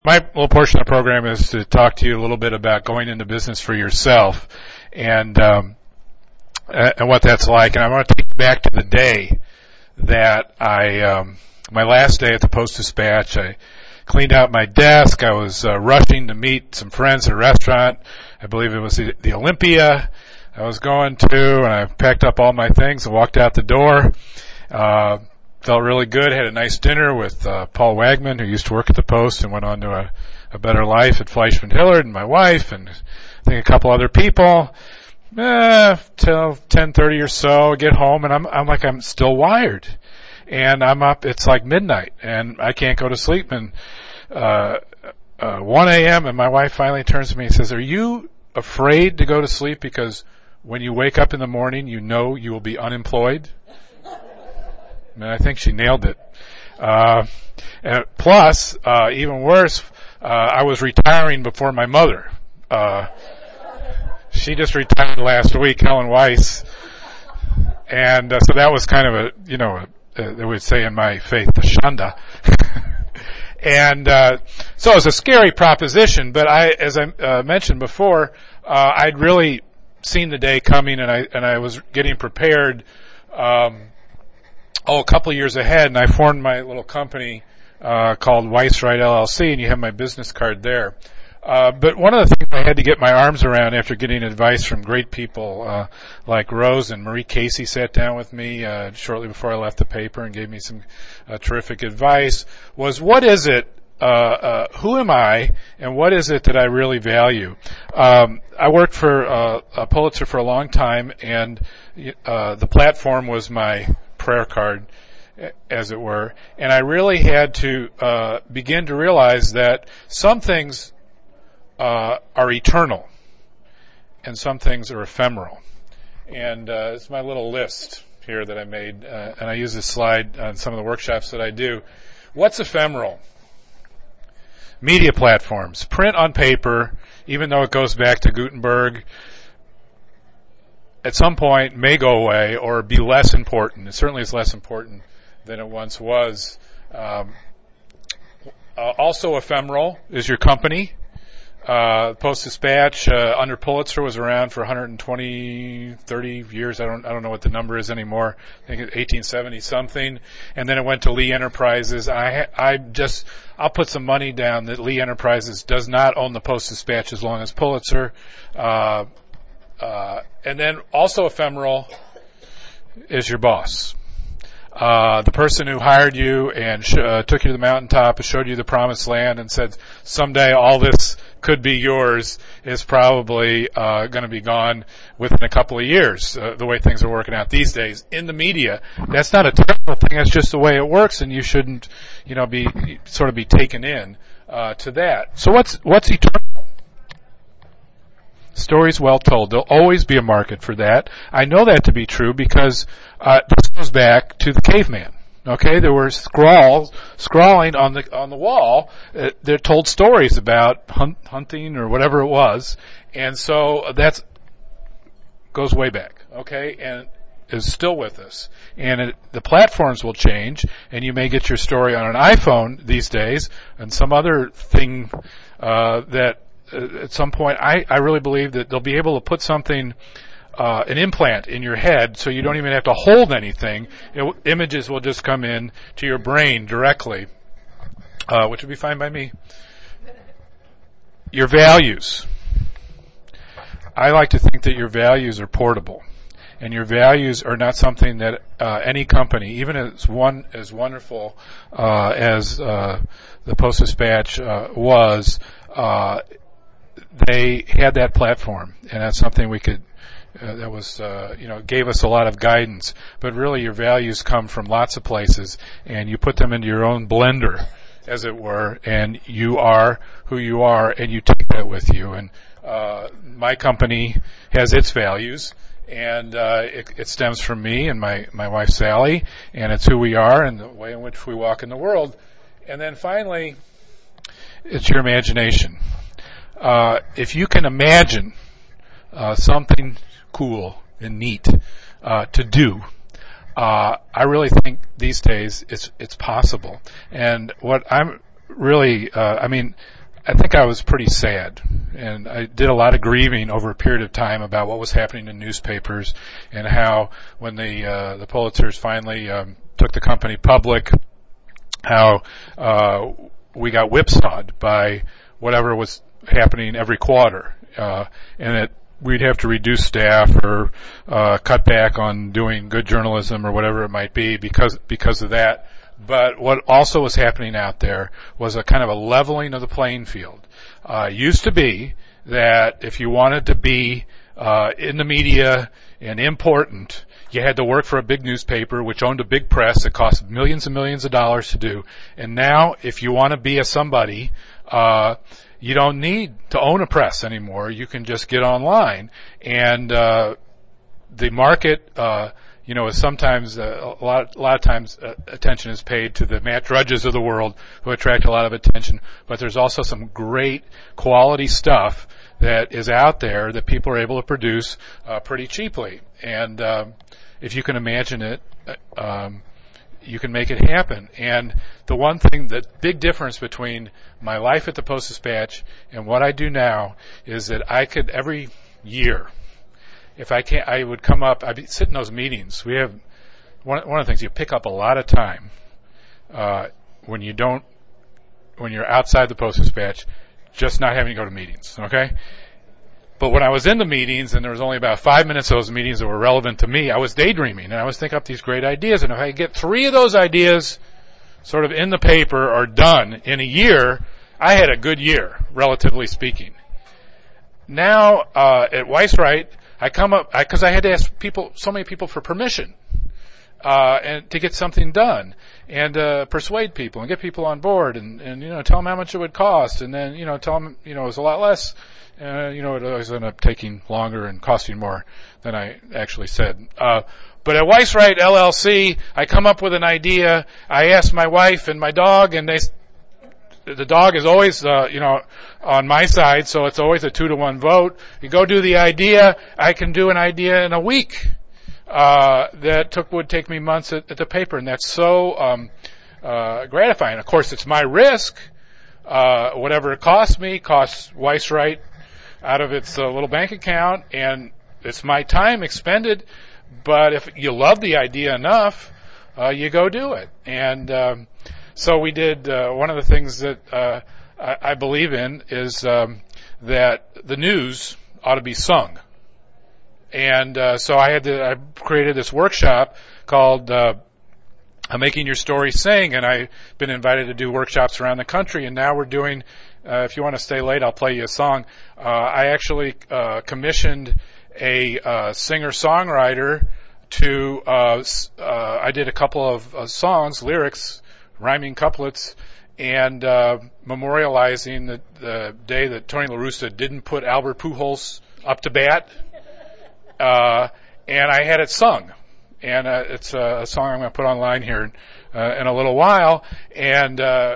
My little portion of the program is to talk to you a little bit about going into business for yourself and what that's like. And I want to take you back to the day that my last day at the Post-Dispatch. I cleaned out my desk. I was rushing to meet some friends at a restaurant. I believe it was the Olympia I was going to, and I packed up all my things and walked out the door. Felt really good. Had a nice dinner with Paul Wagman, who used to work at the Post and went on to a better life at Fleischman Hillard, and my wife, and I think a couple other people. Till 10:30 or so, I get home, and I'm still wired, and I'm up. It's like midnight, and I can't go to sleep. And 1 a.m. and my wife finally turns to me and says, "Are you afraid to go to sleep because when you wake up in the morning, you know you will be unemployed?" And I think she nailed it. And plus, even worse, I was retiring before my mother. She just retired last week, Helen Weiss. And so that was kind of they would say in my faith, the shanda. And so it was a scary proposition, but as I mentioned before, I'd really seen the day coming, and I was getting prepared a couple of years ahead, and I formed my little company called Weiss Wright LLC, and you have my business card there. But one of the things I had to get my arms around after getting advice from great people like Rose and Marie Casey sat down with me shortly before I left the paper and gave me some terrific advice, was what is it, who am I, and what is it that I really value? I worked for Pulitzer for a long time, and the platform was my prayer card, as it were, and I really had to begin to realize that some things are eternal and some things are ephemeral. And it's my little list here that I made, and I use this slide on some of the workshops that I do. What's ephemeral? Media platforms. Print on paper, even though it goes back to Gutenberg, at some point may go away or be less important. It certainly is less important than it once was. Also ephemeral is your company. Post-Dispatch under Pulitzer was around for 120, 30 years. I don't know what the number is anymore. I think it's 1870 something. And then it went to Lee Enterprises. I'll put some money down that Lee Enterprises does not own the Post-Dispatch as long as Pulitzer. And then also ephemeral is your boss. The person who hired you and took you to the mountaintop and showed you the promised land and said, someday all this could be yours, is probably going to be gone within a couple of years, the way things are working out these days. In the media, that's not a terrible thing. That's just the way it works, and you shouldn't, be taken in to that. So what's eternal? Stories well told. There'll always be a market for that. I know that to be true because this goes back to the caveman. Okay, there were scrawling on the wall. They're told stories about hunting or whatever it was, and so that goes way back. Okay, and is still with us. And the platforms will change, and you may get your story on an iPhone these days, and some other thing that. At some point, I really believe that they'll be able to put something, an implant in your head, so you don't even have to hold anything. Images will just come in to your brain directly, which would be fine by me. Your values. I like to think that your values are portable, and your values are not something that any company, even as wonderful as the Post-Dispatch was. They had that platform, and that's something we could, gave us a lot of guidance. But really your values come from lots of places, and you put them into your own blender, as it were, and you are who you are, and you take that with you. And my company has its values, and it stems from me and my wife Sally, and it's who we are and the way in which we walk in the world. And then finally, it's your imagination. If you can imagine something cool and neat to do, I really think these days it's possible. And what I'm really, I think I was pretty sad, and I did a lot of grieving over a period of time about what was happening in newspapers and how when the Pulitzers finally took the company public, how we got whipsawed by whatever was happening every quarter, and we'd have to reduce staff or cut back on doing good journalism or whatever it might be because of that. But what also was happening out there was a kind of a leveling of the playing field. It used to be that if you wanted to be in the media and important, you had to work for a big newspaper which owned a big press that cost millions and millions of dollars to do. And now, if you want to be a somebody, you don't need to own a press anymore. You can just get online. And the market is sometimes a lot of times attention is paid to the Matt Drudges of the world who attract a lot of attention, but there's also some great quality stuff that is out there that people are able to produce pretty cheaply. And if you can imagine it, you can make it happen. And the one thing, the big difference between my life at the Post-Dispatch and what I do now is that I could every year, if I can't, I would come up, I'd sit in those meetings. We have, one of the things, you pick up a lot of time when you're outside the Post-Dispatch, just not having to go to meetings, okay? But when I was in the meetings, and there was only about 5 minutes of those meetings that were relevant to me, I was daydreaming, and I was thinking up these great ideas. And if I get 3 of those ideas sort of in the paper or done in a year, I had a good year, relatively speaking. Now, at Weiss-Wright, I come up, because I had to ask so many people for permission, and to get something done, and persuade people and get people on board, and tell them how much it would cost, and then tell them it was a lot less. It always ended up taking longer and costing more than I actually said. But at Weiss-Wright LLC, I come up with an idea. I ask my wife and my dog, and the dog is always, on my side, so it's always a 2-to-1 vote. You go do the idea. I can do an idea in a week. That would take me months at the paper, and that's so gratifying. Of course, it's my risk. Whatever it costs me costs Weiss-Wright out of its little bank account, and it's my time expended. But if you love the idea enough, you go do it. And so we did. One of the things that I believe in is that the news ought to be sung. And so I created this workshop called Making Your Story Sing, and I've been invited to do workshops around the country, and now we're doing, if you want to stay late, I'll play you a song. I actually commissioned a singer-songwriter to, I did a couple of songs, lyrics, rhyming couplets, and memorializing the day that Tony La Russa didn't put Albert Pujols up to bat. And I had it sung, and it's a song I'm going to put online here in a little while. And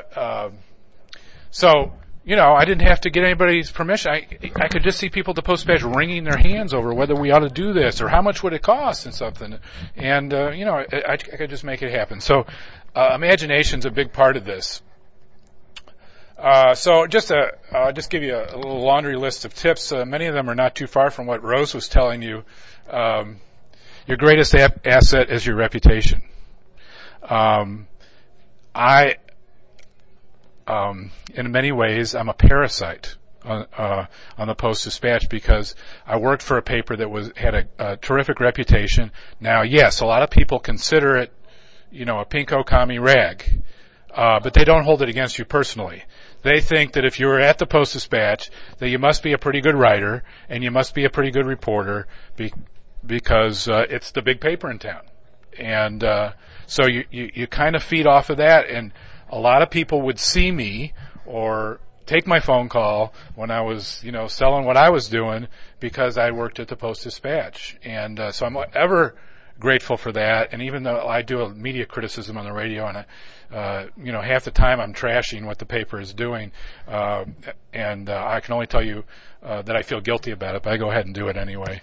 so, I didn't have to get anybody's permission. I could just see people at the Post-Dispatch wringing their hands over whether we ought to do this or how much would it cost and something. And I could just make it happen. So imagination's a big part of this. So just give you a little laundry list of tips. Many of them are not too far from what Rose was telling you. Your greatest asset is your reputation. In many ways, I'm a parasite on the Post-Dispatch because I worked for a paper that had a terrific reputation. Now, yes, a lot of people consider it, a pinko commie rag, but they don't hold it against you personally. They think that if you're at the Post-Dispatch, that you must be a pretty good writer and you must be a pretty good reporter because it's the big paper in town. And so you kind of feed off of that, and a lot of people would see me or take my phone call when I was, selling what I was doing because I worked at the Post-Dispatch. And so I'm ever grateful for that. And even though I do a media criticism on the radio, and half the time I'm trashing what the paper is doing, and I can only tell you that I feel guilty about it, but I go ahead and do it anyway.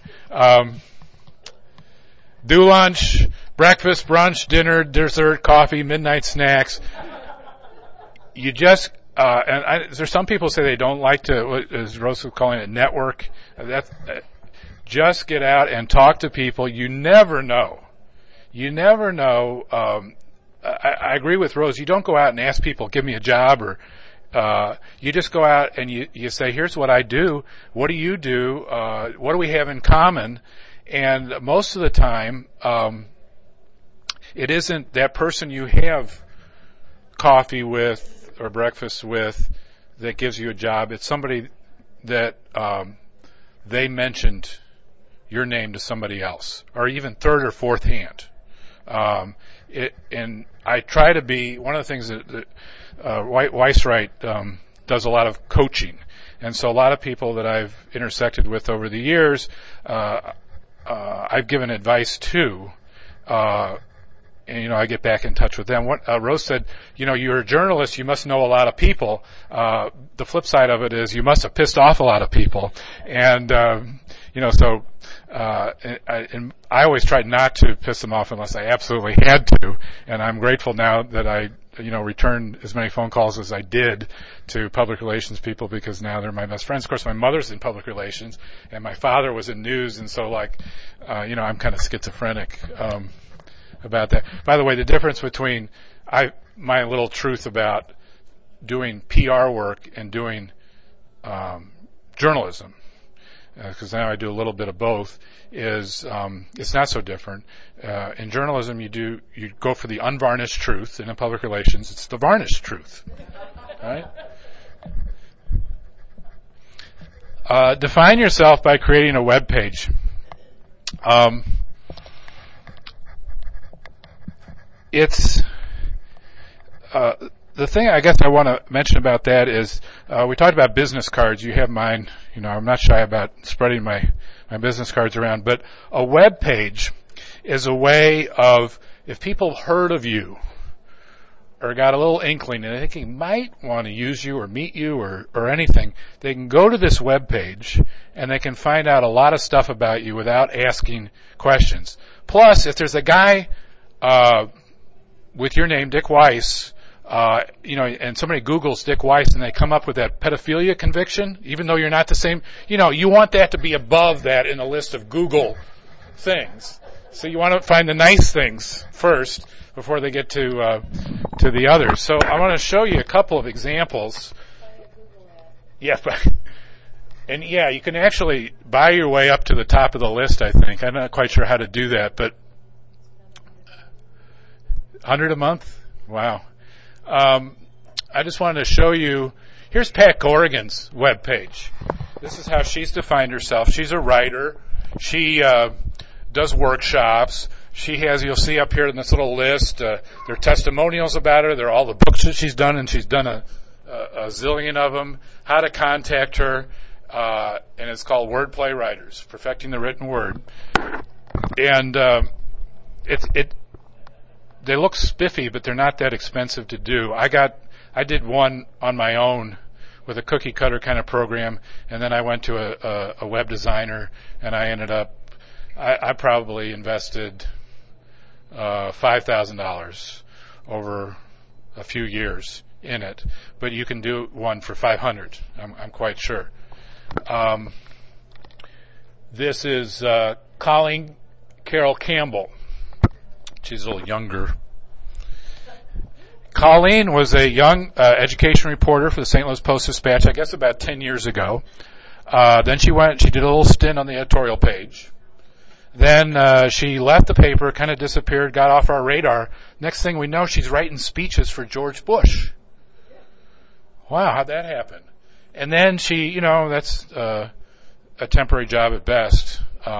Do lunch, breakfast, brunch, dinner, dessert, coffee, midnight snacks. You just there's some people say they don't like to, as Rose was calling it, network. Just get out and talk to people. You never know. You never know. I agree with Rose. You don't go out and ask people, give me a job, or you just go out and you say, here's what I do. What do you do? What do we have in common? And most of the time, it isn't that person you have coffee with or breakfast with that gives you a job. It's somebody that they mentioned your name to somebody else, or even third or fourth hand. And I try to be, one of the things that Weiswright does a lot of coaching. And so a lot of people that I've intersected with over the years, I've given advice to, and I get back in touch with them. What Rose said, you're a journalist, you must know a lot of people. The flip side of it is you must have pissed off a lot of people. And and I always tried not to piss them off unless I absolutely had to. And I'm grateful now that I returned as many phone calls as I did to public relations people, because now they're my best friends. Of course, my mother's in public relations and my father was in news. And so I'm kind of schizophrenic, about that. By the way, the difference between my little truth about doing PR work and doing journalism, because now I do a little bit of both, is it's not so different. In journalism, you go for the unvarnished truth, and in public relations, it's the varnished truth. Right? Define yourself by creating a web page. It's the thing I guess I want to mention about that is we talked about business cards. You have mine. I'm not shy about spreading my business cards around. But a web page is a way of, if people heard of you or got a little inkling and they think they might want to use you or meet you or anything, they can go to this web page and they can find out a lot of stuff about you without asking questions. Plus, if there's a guy with your name, Dick Weiss, and somebody Googles Dick Weiss and they come up with that pedophilia conviction, even though you're not the same, you want that to be above that in a list of Google things. So you want to find the nice things first before they get to the others. So I want to show you a couple of examples. Yeah, you can actually buy your way up to the top of the list, I think. I'm not quite sure how to do that, but $100 a month? Wow. I just wanted to show you, here's Pat Corrigan's webpage. This is how she's defined herself. She's a writer. She does workshops. She has, you'll see up here in this little list, there are testimonials about her. There are all the books that she's done, and she's done a zillion of them. How to contact her, and it's called Wordplay Writers, Perfecting the Written Word. And they look spiffy, but they're not that expensive to do. I did one on my own with a cookie cutter kind of program, and then I went to a web designer, and I ended up, I probably invested $5,000 over a few years in it, but you can do one for $500. I'm quite sure. This is Colleen Carol Campbell. She's a little younger. Colleen was a young education reporter for the St. Louis Post-Dispatch, I guess about 10 years ago. Then she did a little stint on the editorial page. Then she left the paper, kind of disappeared, got off our radar. Next thing we know, she's writing speeches for George Bush. Wow, how'd that happen? And then she, that's a temporary job at best.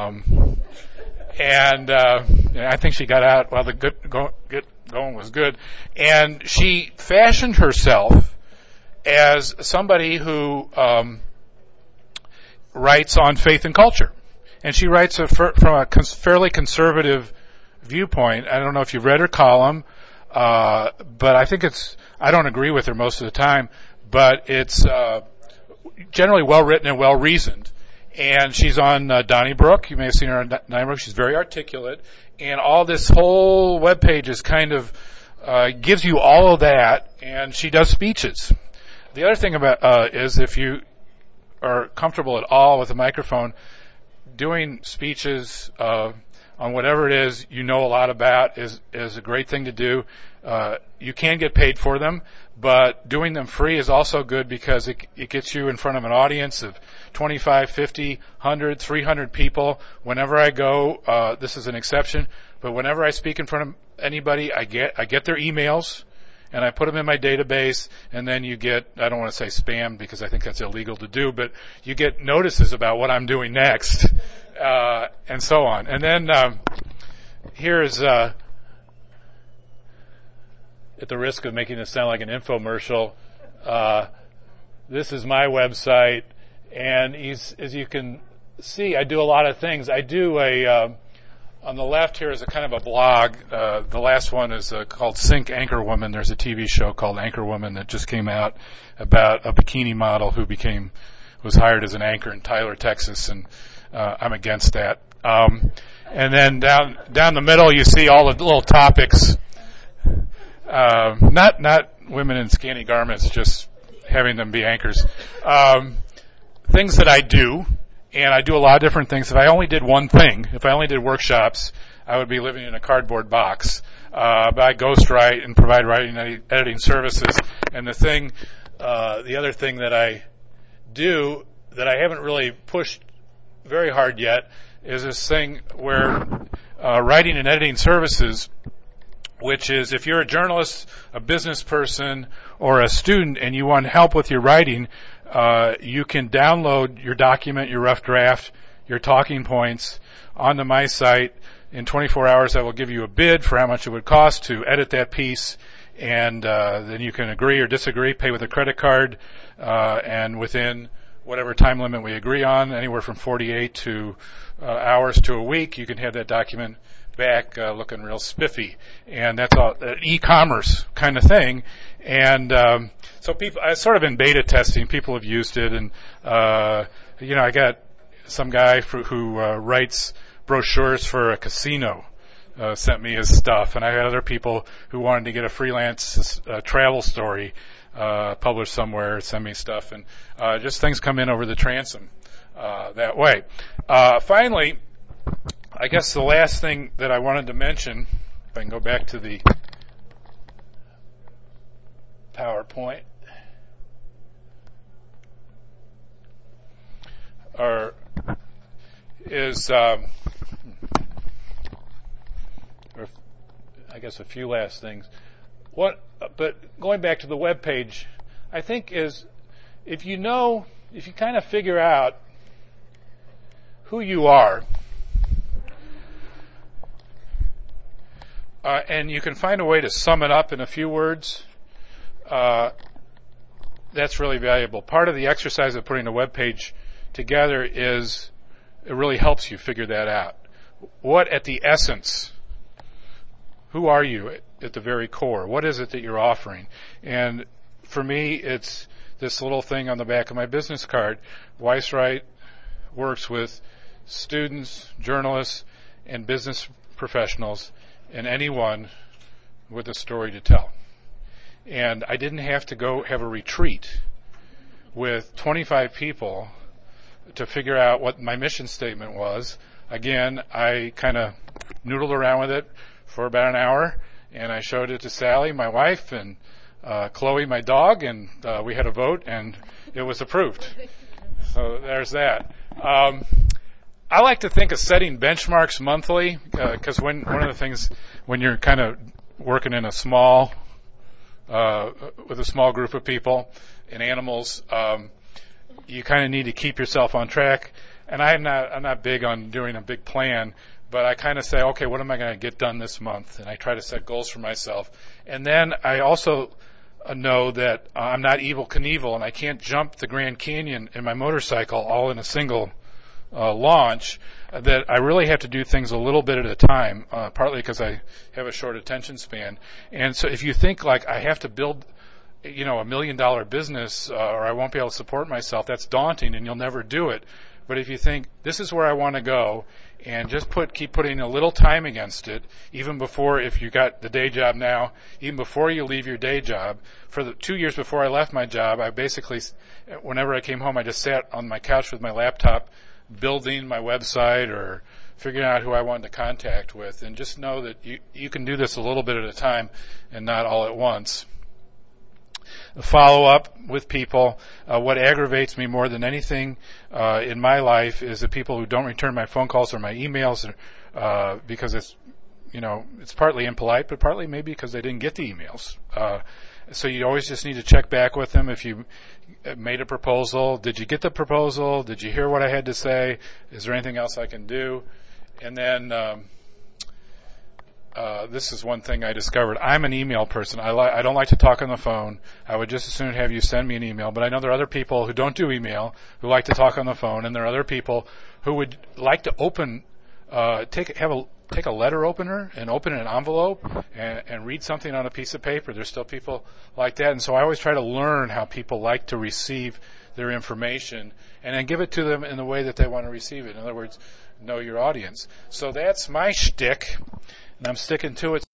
And I think she got out while the going was good. And she fashioned herself as somebody who writes on faith and culture. And she writes from a fairly conservative viewpoint. I don't know if you've read her column, but I think I don't agree with her most of the time, but it's generally well-written and well-reasoned. And she's on Donnybrook. You may have seen her on Donnybrook. She's very articulate. And all this whole webpage is kind of gives you all of that. And she does speeches. The other thing about is if you are comfortable at all with a microphone, doing speeches on whatever it is you know a lot about is a great thing to do. You can get paid for them, but doing them free is also good because it gets you in front of an audience of 25, 50, 100, 300 people. Whenever I go, this is an exception, but whenever I speak in front of anybody, I get their emails, and I put them in my database, and then you get, I don't want to say spam because I think that's illegal to do, but you get notices about what I'm doing next, and so on. And then here's, at the risk of making this sound like an infomercial, this is my website, and as you can see, I do a lot of things. I do on the left here is a kind of a blog. The last one is called Sync Anchorwoman. There's a TV show called Anchorwoman that just came out about a bikini model who was hired as an anchor in Tyler, Texas, and I'm against that. And then down the middle, you see all the little topics. Not women in scanty garments, just having them be anchors. Things that I do. And I do a lot of different things. If I only did one thing, if I only did workshops, I would be living in a cardboard box. But I ghostwrite and provide writing and editing services. And the other thing that I do that I haven't really pushed very hard yet is this thing where writing and editing services, which is if you're a journalist, a business person, or a student and you want help with your writing, you can download your document, your rough draft, your talking points onto my site. In 24 hours, I will give you a bid for how much it would cost to edit that piece, and then you can agree or disagree, pay with a credit card, and within whatever time limit we agree on, anywhere from 48 hours to a week, you can have that document back looking real spiffy. And that's all e-commerce kind of thing. And so I sort of in beta testing, people have used it, and I got some guy who writes brochures for a casino sent me his stuff, and I had other people who wanted to get a freelance travel story published somewhere, send me stuff, and just things come in over the transom that way. Finally, I guess the last thing that I wanted to mention, if I can go back to the PowerPoint, is I guess a few last things. But going back to the web page, I think is if you kind of figure out who you are, and you can find a way to sum it up in a few words, that's really valuable. Part of the exercise of putting a web page together is it really helps you figure that out. What at the essence, who are you at the very core? What is it that you're offering? And for me, it's this little thing on the back of my business card. WeissWrite works with students, journalists, and business professionals, and anyone with a story to tell. And I didn't have to go have a retreat with 25 people to figure out what my mission statement was. Again, I kind of noodled around with it for about an hour, and I showed it to Sally, my wife, and Chloe, my dog, and we had a vote, and it was approved. So there's that. I like to think of setting benchmarks monthly, because one of the things when you're kind of working in a small with a small group of people and animals, you kind of need to keep yourself on track. And I'm not big on doing a big plan, but I kind of say, okay, what am I going to get done this month? And I try to set goals for myself. And then I also know that I'm not Evel Knievel, and I can't jump the Grand Canyon in my motorcycle all in a single launch, that I really have to do things a little bit at a time, partly because I have a short attention span. And so if you think like I have to build $1 million business or I won't be able to support myself, that's daunting and you'll never do it. But if you think this is where I want to go, and just keep putting a little time against it, even before, if you got the day job now, even before you leave your day job. For the 2 years before I left my job, I basically, whenever I came home, I just sat on my couch with my laptop, building my website or figuring out who I wanted to contact with. And just know that you can do this a little bit at a time and not all at once. Follow up with people. What aggravates me more than anything in my life is the people who don't return my phone calls or my emails, because it's partly impolite, but partly maybe because they didn't get the emails. So you always just need to check back with them. If you made a proposal, did you get the proposal? Did you hear what I had to say? Is there anything else I can do? And then this is one thing I discovered. I'm an email person. I don't like to talk on the phone. I would just as soon have you send me an email. But I know there are other people who don't do email who like to talk on the phone, and there are other people who would like to take a letter opener and open an envelope and read something on a piece of paper. There's still people like that, and so I always try to learn how people like to receive their information and then give it to them in the way that they want to receive it. In other words, know your audience. So that's my shtick, and I'm sticking to it.